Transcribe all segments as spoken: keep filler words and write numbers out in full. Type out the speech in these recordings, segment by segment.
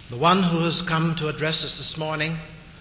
The one who has come to address us this morning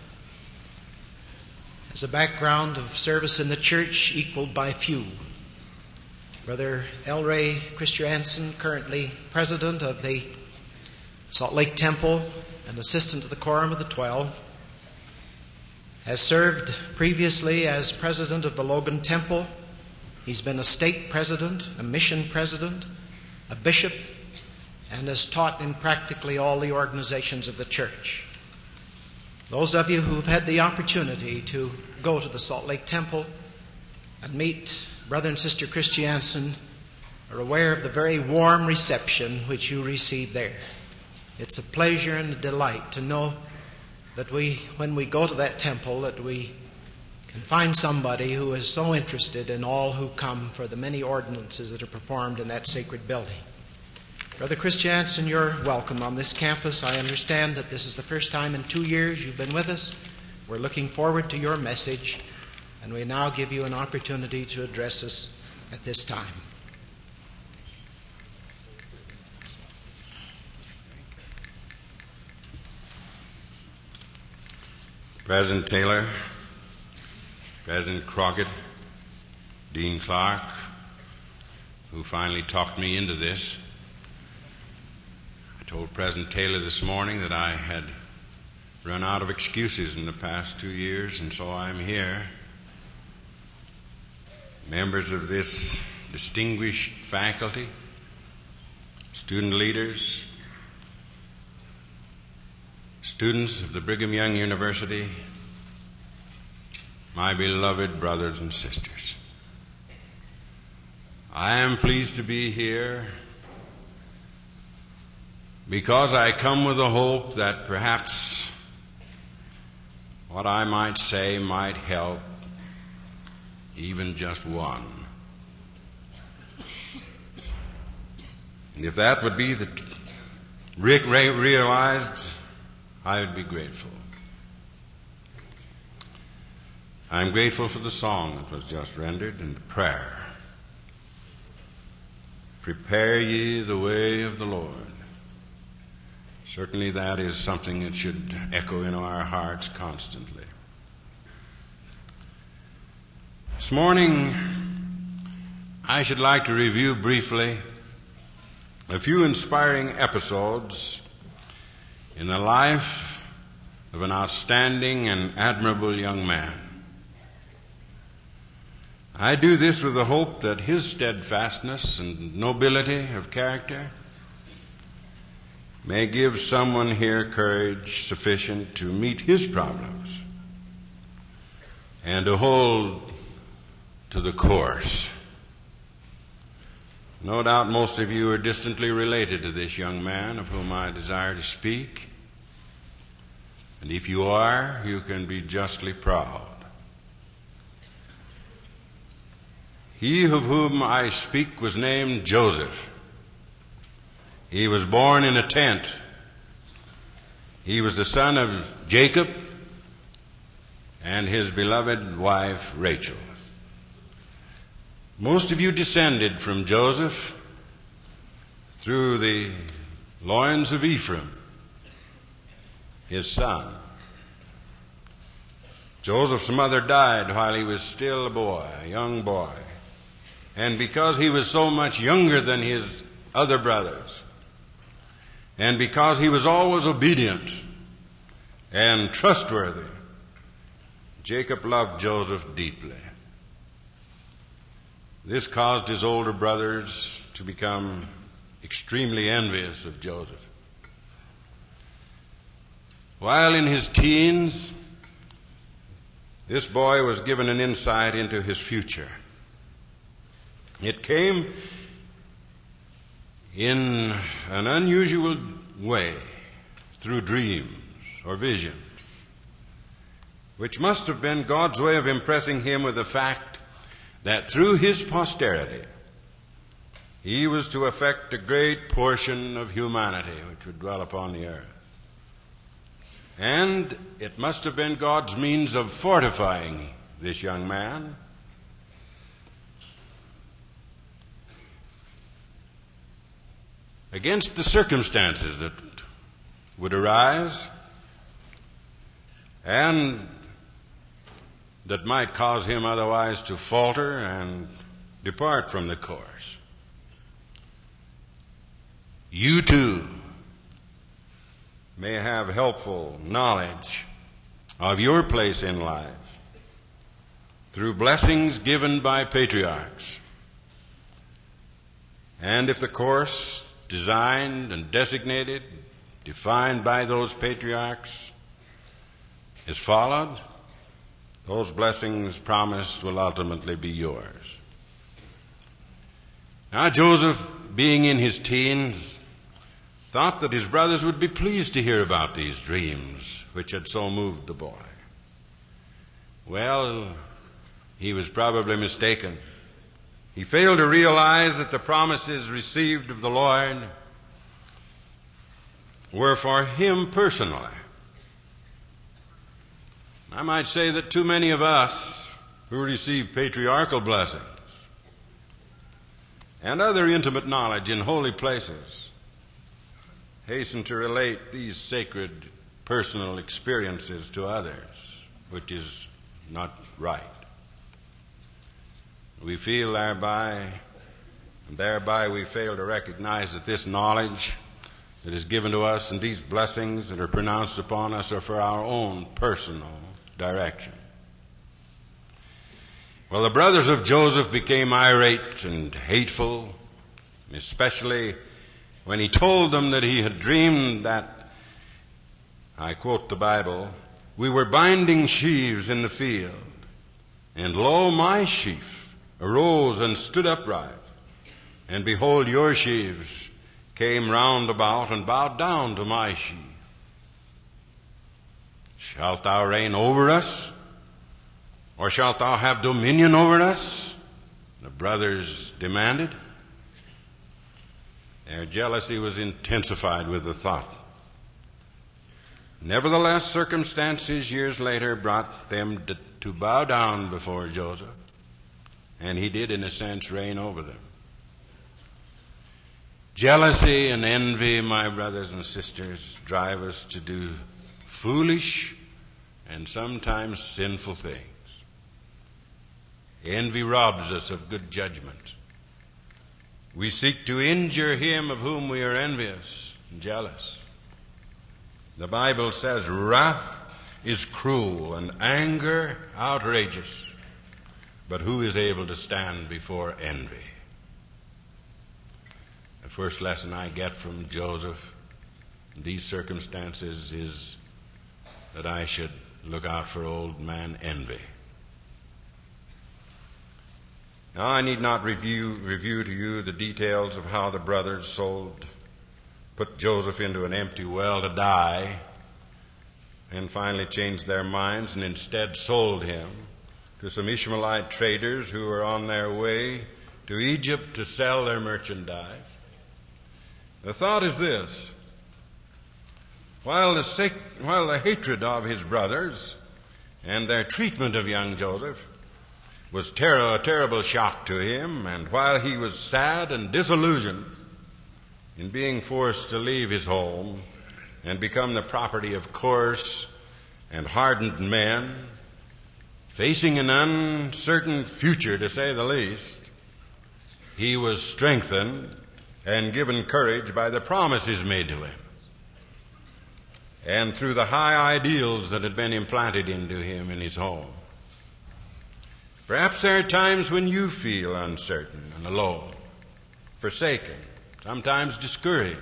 has a background of service in the church equaled by few. Brother L. Ray Christiansen, currently president of the Salt Lake Temple and assistant to the Quorum of the Twelve, has served previously as president of the Logan Temple. He's been a state president, a mission president, a bishop, and has taught in practically all the organizations of the church. Those of you who've had the opportunity to go to the Salt Lake Temple and meet Brother and Sister Christiansen are aware of the very warm reception which you receive there. It's a pleasure and a delight to know that we, when we go to that temple, that we can find somebody who is so interested in all who come for the many ordinances that are performed in that sacred building. Brother Christiansen, you're welcome on this campus. I understand that this is the first time in two years you've been with us. We're looking forward to your message, and we now give you an opportunity to address us at this time. President Taylor, President Crockett, Dean Clark, who finally talked me into this. I told President Taylor this morning that I had run out of excuses in the past two years, and so I'm here. Members of this distinguished faculty, student leaders, students of the Brigham Young University, my beloved brothers and sisters. I am pleased to be here because I come with a hope that perhaps what I might say might help even just one. And if that would be the re- re- realized, I would be grateful. I'm grateful for the song that was just rendered and the prayer. Prepare ye the way of the Lord. Certainly that is something that should echo in our hearts constantly. This morning, I should like to review briefly a few inspiring episodes in the life of an outstanding and admirable young man. I do this with the hope that his steadfastness and nobility of character may give someone here courage sufficient to meet his problems and to hold to the course. No doubt most of you are distantly related to this young man of whom I desire to speak. And if you are, you can be justly proud. He of whom I speak was named Joseph. He was born in a tent. He was the son of Jacob and his beloved wife Rachel. Most of you descended from Joseph through the loins of Ephraim, his son. Joseph's mother died while he was still a boy, a young boy. And because he was so much younger than his other brothers, and because he was always obedient and trustworthy, Jacob loved Joseph deeply. This caused his older brothers to become extremely envious of Joseph. While in his teens, this boy was given an insight into his future. It came in an unusual way through dreams or visions, which must have been God's way of impressing him with the fact that through his posterity he was to affect a great portion of humanity which would dwell upon the earth. And it must have been God's means of fortifying this young man against the circumstances that would arise and that might cause him otherwise to falter and depart from the course. You too may have helpful knowledge of your place in life through blessings given by patriarchs. And if the course designed and designated, defined by those patriarchs is followed, those blessings promised will ultimately be yours. Now Joseph, being in his teens, thought that his brothers would be pleased to hear about these dreams which had so moved the boy. Well, he was probably mistaken. He failed to realize that the promises received of the Lord were for him personally. I might say that too many of us who receive patriarchal blessings and other intimate knowledge in holy places hasten to relate these sacred personal experiences to others, which is not right. We feel thereby, and thereby we fail to recognize that this knowledge that is given to us and these blessings that are pronounced upon us are for our own personal direction. Well, the brothers of Joseph became irate and hateful, especially when he told them that he had dreamed that, I quote the Bible, "We were binding sheaves in the field, and lo, my sheaf arose and stood upright, and behold, your sheaves came round about and bowed down to my sheaf. Shalt thou reign over us? Or shalt thou have dominion over us?" The brothers demanded. Their jealousy was intensified with the thought. Nevertheless, circumstances years later brought them to bow down before Joseph, and he did, in a sense, reign over them. Jealousy and envy, my brothers and sisters, drive us to do foolish and sometimes sinful things. Envy robs us of good judgment. We seek to injure him of whom we are envious and jealous. The Bible says wrath is cruel and anger outrageous, but who is able to stand before envy? The first lesson I get from Joseph in these circumstances is that I should look out for old man envy. Now, I need not review, review to you the details of how the brothers sold, put Joseph into an empty well to die, and finally changed their minds and instead sold him to some Ishmaelite traders who were on their way to Egypt to sell their merchandise. The thought is this: while the, sec- while the hatred of his brothers and their treatment of young Joseph was ter- a terrible shock to him, and while he was sad and disillusioned in being forced to leave his home and become the property of coarse and hardened men, facing an uncertain future to say the least, he was strengthened and given courage by the promises made to him and through the high ideals that had been implanted into him in his home. Perhaps there are times when you feel uncertain and alone, forsaken, sometimes discouraged.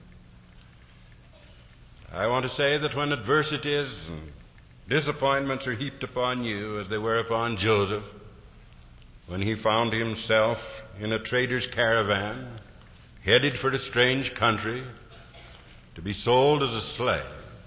I want to say that when adversities and disappointments are heaped upon you, as they were upon Joseph, when he found himself in a trader's caravan, headed for a strange country, to be sold as a slave,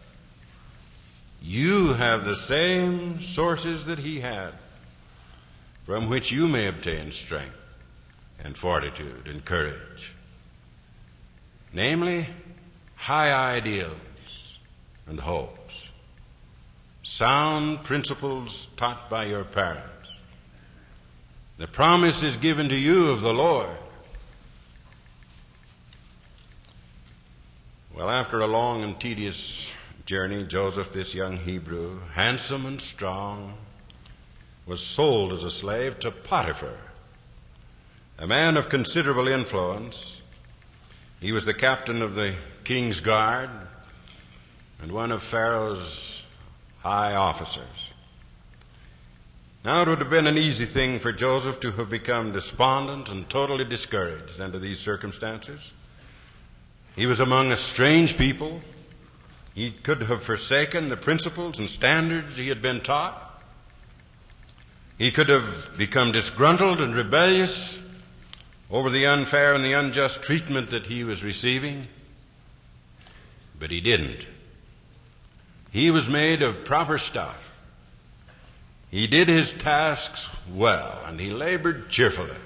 you have the same sources that he had, from which you may obtain strength and fortitude and courage. Namely, high ideals and hopes, sound principles taught by your parents. The promise is given to you of the Lord. Well, after a long and tedious journey, Joseph, this young Hebrew, handsome and strong, was sold as a slave to Potiphar, a man of considerable influence. He was the captain of the king's guard and one of Pharaoh's high officers. Now, it would have been an easy thing for Joseph to have become despondent and totally discouraged under these circumstances. He was among a strange people. He could have forsaken the principles and standards he had been taught. He could have become disgruntled and rebellious over the unfair and the unjust treatment that he was receiving. But he didn't. He was made of proper stuff. He did his tasks well, and he labored cheerfully.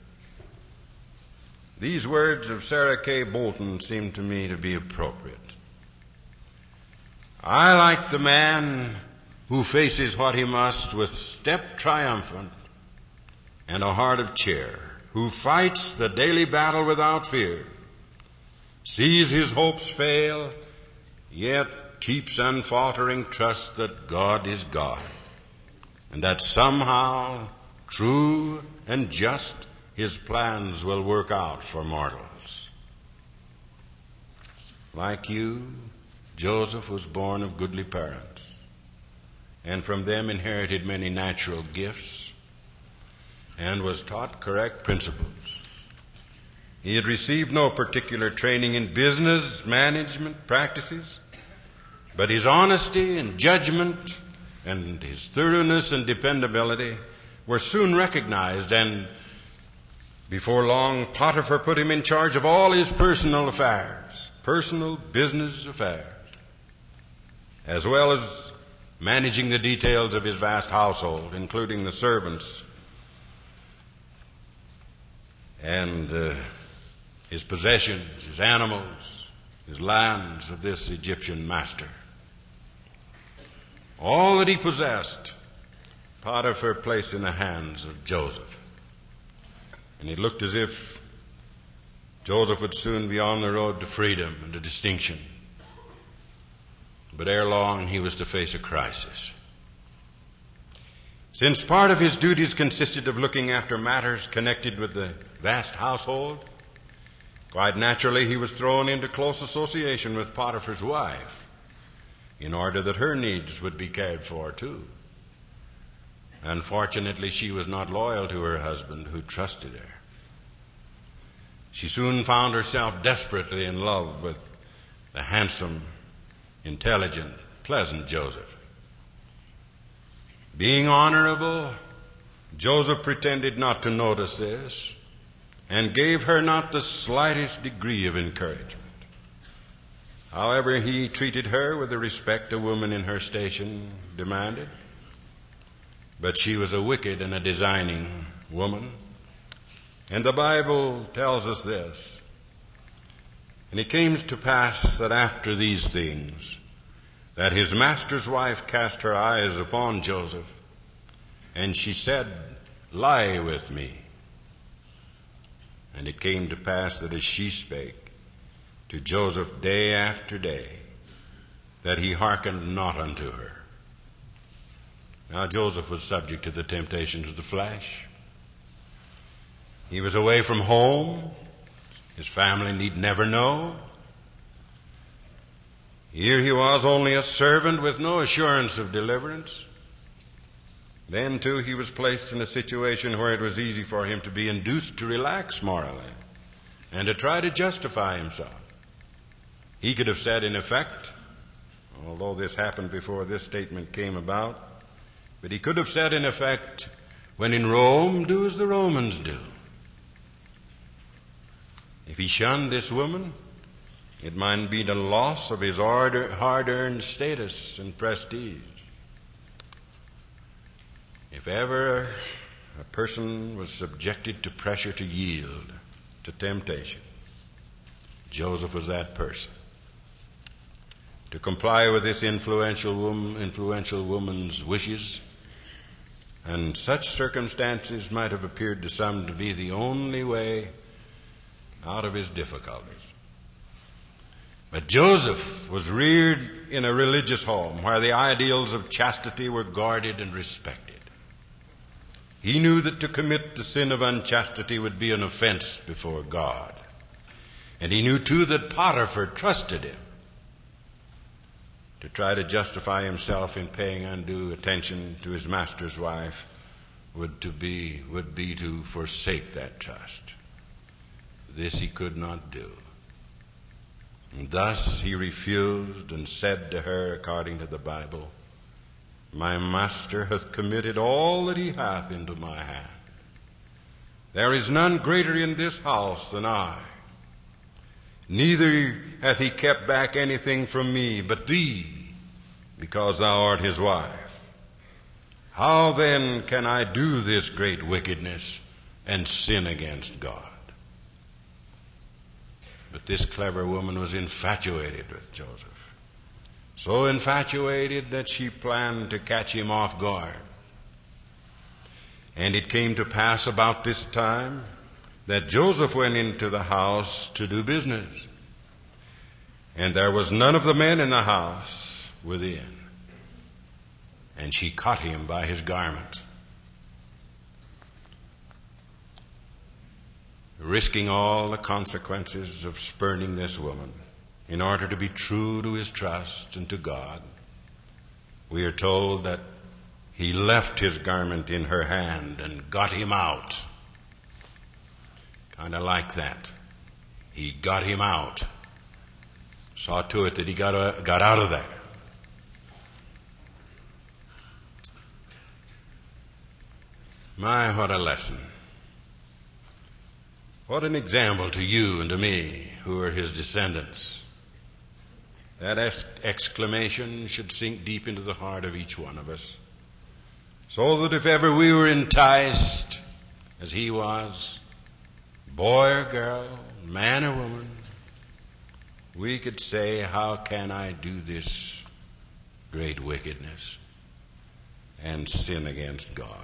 These words of Sarah K. Bolton seem to me to be appropriate. I like the man who faces what he must with step triumphant and a heart of cheer, who fights the daily battle without fear, sees his hopes fail, yet keeps unfaltering trust that God is God, and that somehow, true and just, his plans will work out for mortals. Like you, Joseph was born of goodly parents, and from them inherited many natural gifts, and was taught correct principles. He had received no particular training in business management practices, but his honesty and judgment and his thoroughness and dependability were soon recognized, and before long, Potiphar put him in charge of all his personal affairs, personal business affairs, as well as managing the details of his vast household, including the servants and uh, his possessions, his animals, his lands of this Egyptian master. All that he possessed, Potiphar placed in the hands of Joseph. And it looked as if Joseph would soon be on the road to freedom and to distinction. But ere long, he was to face a crisis. Since part of his duties consisted of looking after matters connected with the vast household, quite naturally he was thrown into close association with Potiphar's wife in order that her needs would be cared for too. Unfortunately, she was not loyal to her husband, who trusted her. She soon found herself desperately in love with the handsome, intelligent, pleasant Joseph. Being honorable, Joseph pretended not to notice this and gave her not the slightest degree of encouragement. However, he treated her with the respect a woman in her station demanded. But she was a wicked and a designing woman. And the Bible tells us this. And it came to pass that after these things, that his master's wife cast her eyes upon Joseph, and she said, "Lie with me." And it came to pass that as she spake to Joseph day after day, that he hearkened not unto her. Now, Joseph was subject to the temptations of the flesh. He was away from home. His family need never know. Here he was, only a servant with no assurance of deliverance. Then, too, he was placed in a situation where it was easy for him to be induced to relax morally and to try to justify himself. He could have said, in effect, although this happened before this statement came about, but he could have said, in effect, "When in Rome, do as the Romans do." If he shunned this woman, it might be the loss of his hard-earned status and prestige. If ever a person was subjected to pressure to yield to temptation, Joseph was that person. To comply with this influential woman, influential woman's wishes, and such circumstances might have appeared to some to be the only way out of his difficulties. But Joseph was reared in a religious home where the ideals of chastity were guarded and respected. He knew that to commit the sin of unchastity would be an offense before God. And he knew too that Potiphar trusted him. To try to justify himself in paying undue attention to his master's wife would to be would be to forsake that trust. This he could not do. And thus he refused and said to her, according to the Bible, "My master hath committed all that he hath into my hand. There is none greater in this house than I. Neither hath he kept back anything from me but thee, because thou art his wife. How then can I do this great wickedness and sin against God?" But this clever woman was infatuated with Joseph. So infatuated that she planned to catch him off guard. And it came to pass about this time that Joseph went into the house to do business. And there was none of the men in the house within. And she caught him by his garment. Risking all the consequences of spurning this woman in order to be true to his trust and to God, we are told that he left his garment in her hand and got him out. Kind of like that. He got him out. Saw to it that he got, uh, got out of there. My, what a lesson. What an example to you and to me, who are his descendants. That ex- exclamation should sink deep into the heart of each one of us, so that if ever we were enticed, as he was, boy or girl, man or woman, we could say, "How can I do this great wickedness and sin against God?"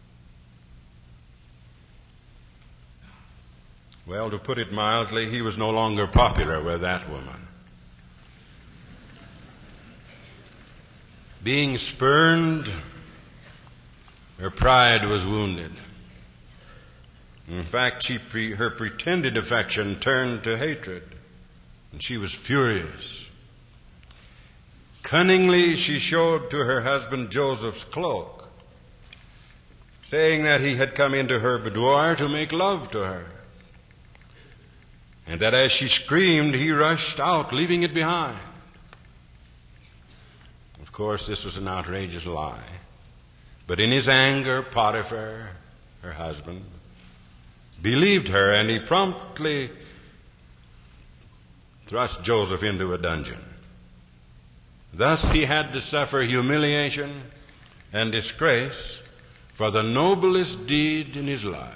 Well, to put it mildly, he was no longer popular with that woman. Being spurned, her pride was wounded. In fact, she pre- her pretended affection turned to hatred, and she was furious. Cunningly, she showed to her husband Joseph's cloak, saying that he had come into her boudoir to make love to her, and that as she screamed, he rushed out, leaving it behind. Of course, this was an outrageous lie. But in his anger, Potiphar, her husband, believed her, and he promptly thrust Joseph into a dungeon. Thus he had to suffer humiliation and disgrace for the noblest deed in his life.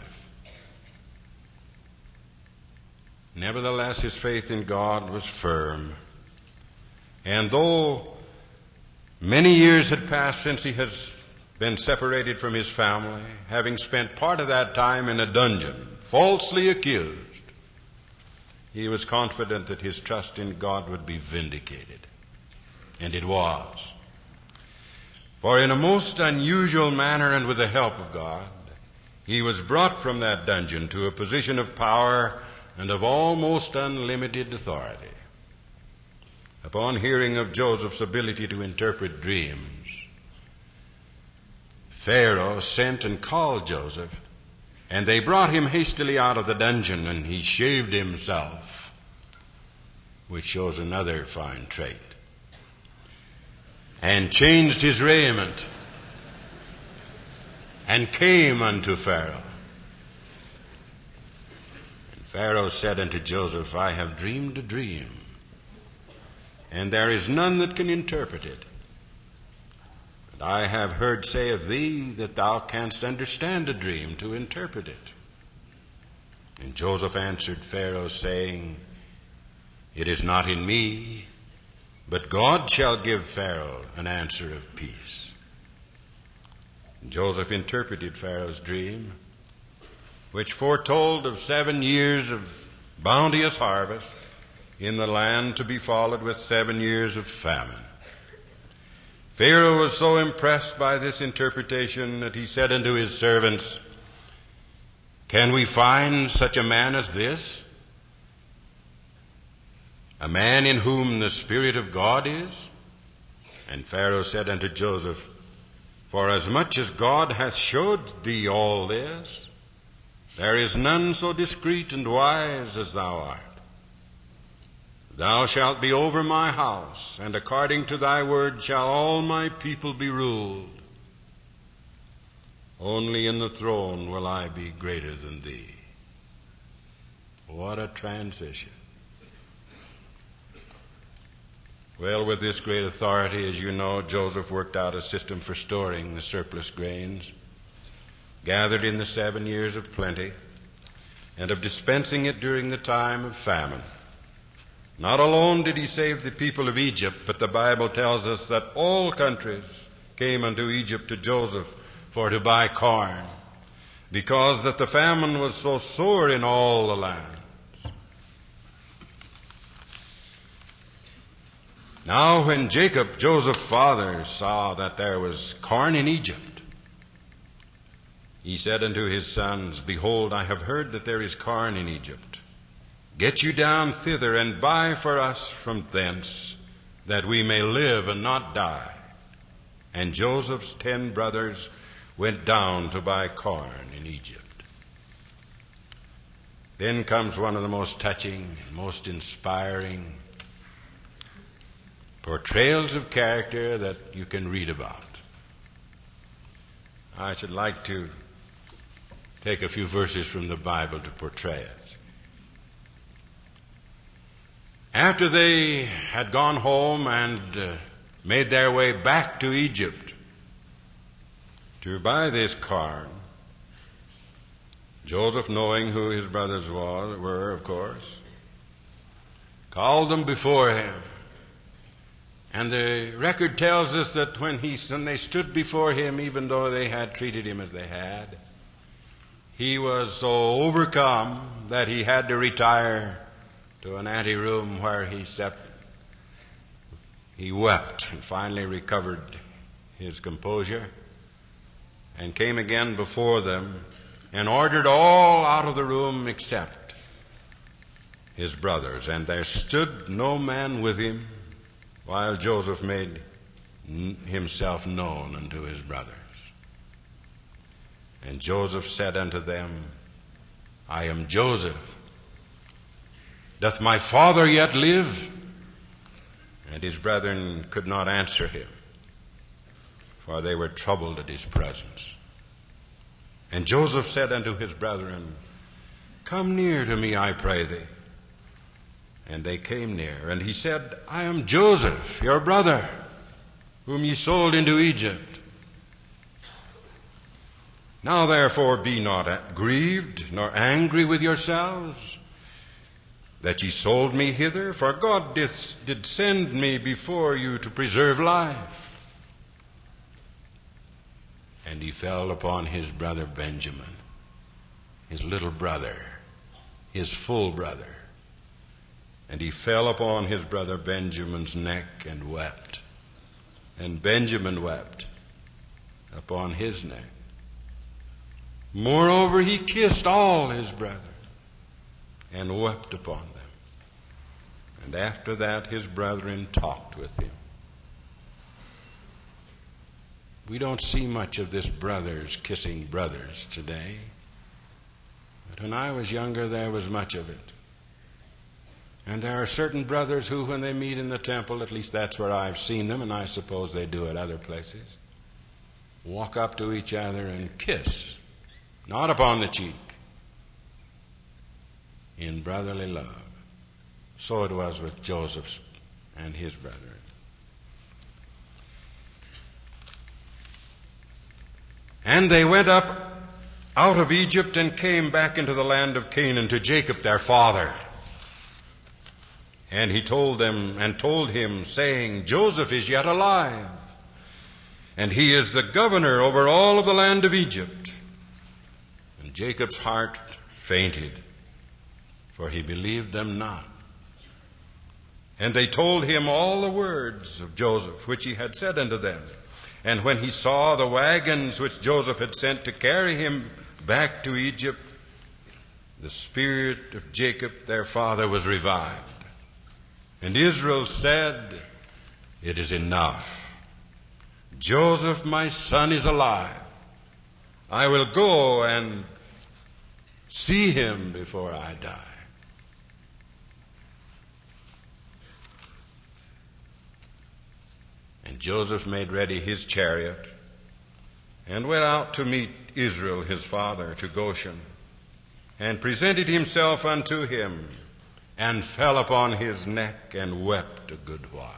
Nevertheless, his faith in God was firm. And though many years had passed since he has been separated from his family, having spent part of that time in a dungeon, falsely accused, he was confident that his trust in God would be vindicated. And it was. For in a most unusual manner and with the help of God, he was brought from that dungeon to a position of power and of almost unlimited authority. Upon hearing of Joseph's ability to interpret dreams, Pharaoh sent and called Joseph, and they brought him hastily out of the dungeon, and he shaved himself, which shows another fine trait, and changed his raiment, and came unto Pharaoh. Pharaoh said unto Joseph, "I have dreamed a dream, and there is none that can interpret it. And I have heard say of thee that thou canst understand a dream to interpret it." And Joseph answered Pharaoh, saying, "It is not in me, but God shall give Pharaoh an answer of peace." And Joseph interpreted Pharaoh's dream, which foretold of seven years of bounteous harvest in the land to be followed with seven years of famine. Pharaoh was so impressed by this interpretation that he said unto his servants, Can we find such a man as this? A man in whom the Spirit of God is? And Pharaoh said unto Joseph, Forasmuch as God hath showed thee all this, there is none so discreet and wise as thou art. Thou shalt be over my house, and according to thy word shall all my people be ruled. Only in the throne will I be greater than thee. What a transition. Well, with this great authority, as you know, Joseph worked out a system for storing the surplus grains gathered in the seven years of plenty, and of dispensing it during the time of famine. Not alone did he save the people of Egypt, but the Bible tells us that all countries came unto Egypt to Joseph for to buy corn, because that the famine was so sore in all the land. Now when Jacob, Joseph's father, saw that there was corn in Egypt, he said unto his sons, Behold, I have heard that there is corn in Egypt. Get you down thither and buy for us from thence, that we may live and not die. And Joseph's ten brothers went down to buy corn in Egypt. Then comes one of the most touching and most inspiring portrayals of character that you can read about. I should like to take a few verses from the Bible to portray it. After they had gone home and uh, made their way back to Egypt to buy this corn, Joseph, knowing who his brothers were, of course, called them before him. And the record tells us that when, he, when they stood before him, even though they had treated him as they had, he was so overcome that he had to retire to an anteroom where he sat. He wept and finally recovered his composure and came again before them and ordered all out of the room except his brothers. And there stood no man with him, while Joseph made himself known unto his brothers. And Joseph said unto them, I am Joseph. Doth my father yet live? And his brethren could not answer him, for they were troubled at his presence. And Joseph said unto his brethren, Come near to me, I pray thee. And they came near, and he said, I am Joseph, your brother, whom ye sold into Egypt. Now therefore be not grieved, nor angry with yourselves, that ye sold me hither, for God did, did send me before you to preserve life. And he fell upon his brother Benjamin, his little brother, his full brother. And he fell upon his brother Benjamin's neck and wept. And Benjamin wept upon his neck. Moreover, he kissed all his brethren and wept upon them. And after that, his brethren talked with him. We don't see much of this brothers kissing brothers today. But when I was younger, there was much of it. And there are certain brothers who, when they meet in the temple, at least that's where I've seen them, and I suppose they do at other places, walk up to each other and kiss, not upon the cheek, in brotherly love. So it was with Joseph and his brethren. And they went up out of Egypt and came back into the land of Canaan to Jacob their father. And he told them and told him, saying, Joseph is yet alive, and he is the governor over all of the land of Egypt. And Jacob's heart fainted, for he believed them not. And they told him all the words of Joseph, which he had said unto them. And when he saw the wagons which Joseph had sent to carry him back to Egypt, the spirit of Jacob their father was revived. And Israel said, It is enough. Joseph my son is alive. I will go and see him before I die. And Joseph made ready his chariot and went out to meet Israel his father to Goshen, and presented himself unto him, and fell upon his neck and wept a good while.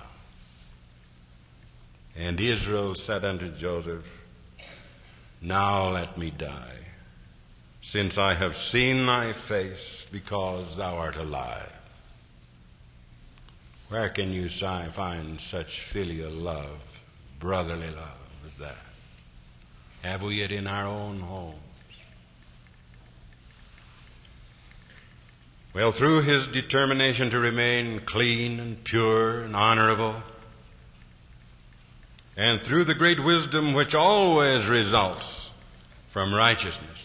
And Israel said unto Joseph, Now let me die, since I have seen thy face, because thou art alive. Where can you find such filial love, brotherly love as that? Have we it in our own homes? Well, through his determination to remain clean and pure and honorable, and through the great wisdom which always results from righteousness,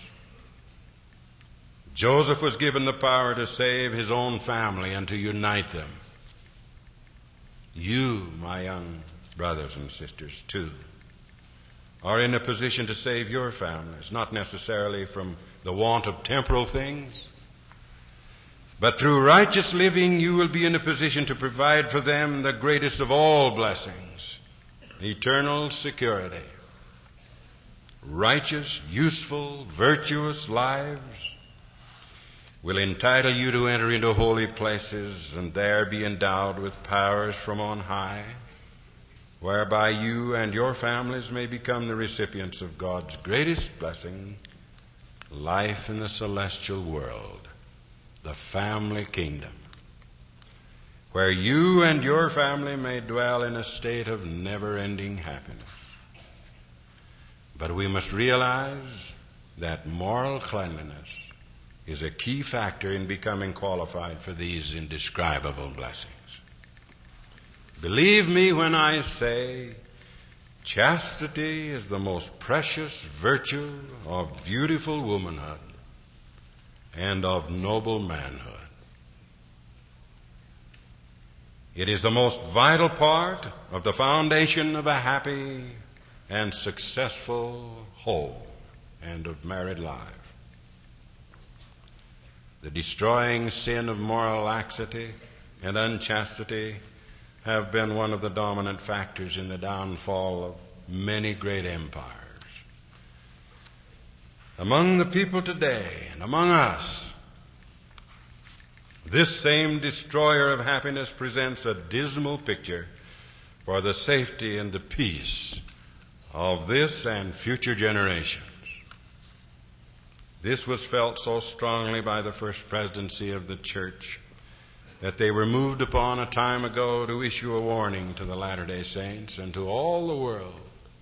Joseph was given the power to save his own family and to unite them. You, my young brothers and sisters, too, are in a position to save your families, not necessarily from the want of temporal things, but through righteous living you will be in a position to provide for them the greatest of all blessings, eternal security. Righteous, useful, virtuous lives will entitle you to enter into holy places and there be endowed with powers from on high, whereby you and your families may become the recipients of God's greatest blessing, life in the celestial world, the family kingdom, where you and your family may dwell in a state of never-ending happiness. But we must realize that moral cleanliness is a key factor in becoming qualified for these indescribable blessings. Believe me when I say, chastity is the most precious virtue of beautiful womanhood and of noble manhood. It is the most vital part of the foundation of a happy and successful home and of married life. The destroying sin of moral laxity and unchastity have been one of the dominant factors in the downfall of many great empires. Among the people today and among us, this same destroyer of happiness presents a dismal picture for the safety and the peace of this and future generations. This was felt so strongly by the first presidency of the church that they were moved upon a time ago to issue a warning to the Latter-day Saints and to all the world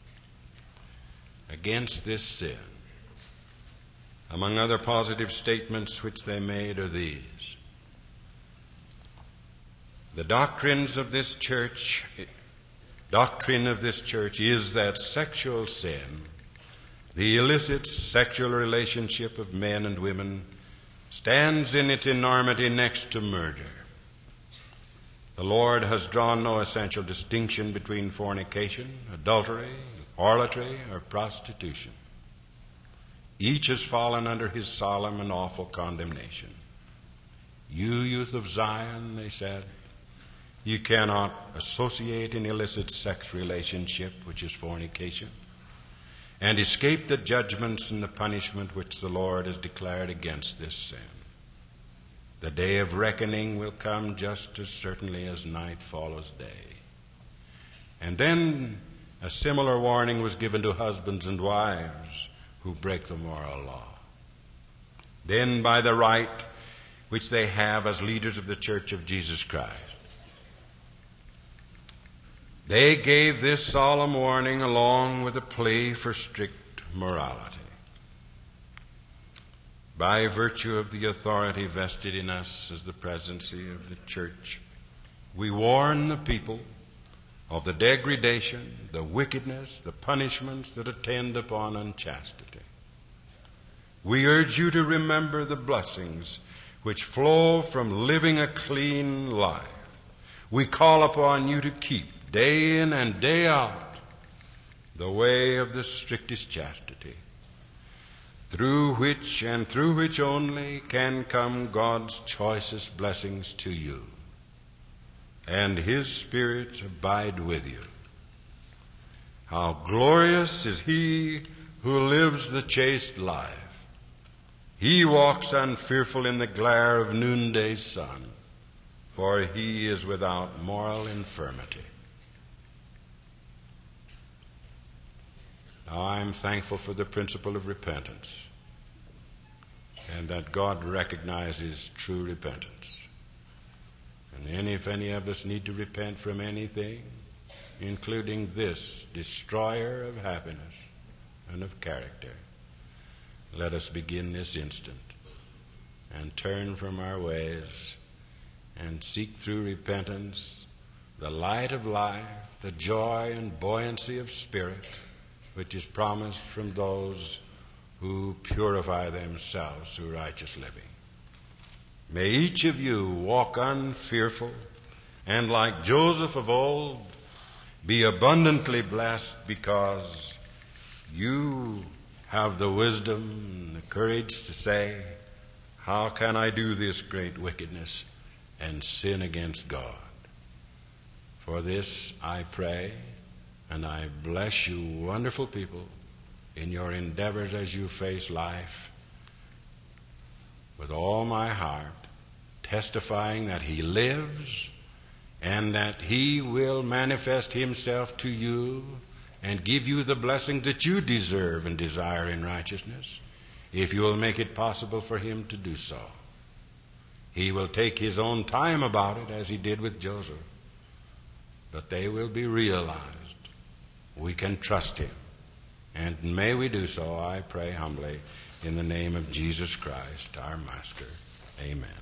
against this sin. Among other positive statements which they made are these: The doctrines of this church, doctrine of this church is that sexual sin, the illicit sexual relationship of men and women, stands in its enormity next to murder. The Lord has drawn no essential distinction between fornication, adultery, harlotry, or prostitution. Each has fallen under his solemn and awful condemnation. You, youth of Zion, they said, you cannot associate an illicit sex relationship, which is fornication, and escape the judgments and the punishment which the Lord has declared against this sin. The day of reckoning will come just as certainly as night follows day. And then a similar warning was given to husbands and wives who break the moral law. Then by the right which they have as leaders of the Church of Jesus Christ, they gave this solemn warning along with a plea for strict morality. By virtue of the authority vested in us as the presidency of the church, we warn the people of the degradation, the wickedness, the punishments that attend upon unchastity. We urge you to remember the blessings which flow from living a clean life. We call upon you to keep, day in and day out, the way of the strictest chastity, through which and through which only can come God's choicest blessings to you, and His Spirit abide with you. How glorious is he who lives the chaste life. He walks unfearful in the glare of noonday sun, for he is without moral infirmity. Now, I'm thankful for the principle of repentance, and that God recognizes true repentance. And then if any of us need to repent from anything, including this destroyer of happiness and of character, let us begin this instant and turn from our ways and seek through repentance the light of life, the joy and buoyancy of spirit which is promised from those who purify themselves through righteous living. May each of you walk unfearful and, like Joseph of old, be abundantly blessed because you have the wisdom and the courage to say, how can I do this great wickedness and sin against God? For this I pray, and I bless you, wonderful people, in your endeavors as you face life with all my heart, testifying that He lives and that He will manifest Himself to you and give you the blessings that you deserve and desire in righteousness, if you will make it possible for Him to do so. He will take His own time about it, as He did with Joseph, but they will be realized. We can trust Him. And may we do so, I pray humbly, in the name of Jesus Christ, our Master. Amen.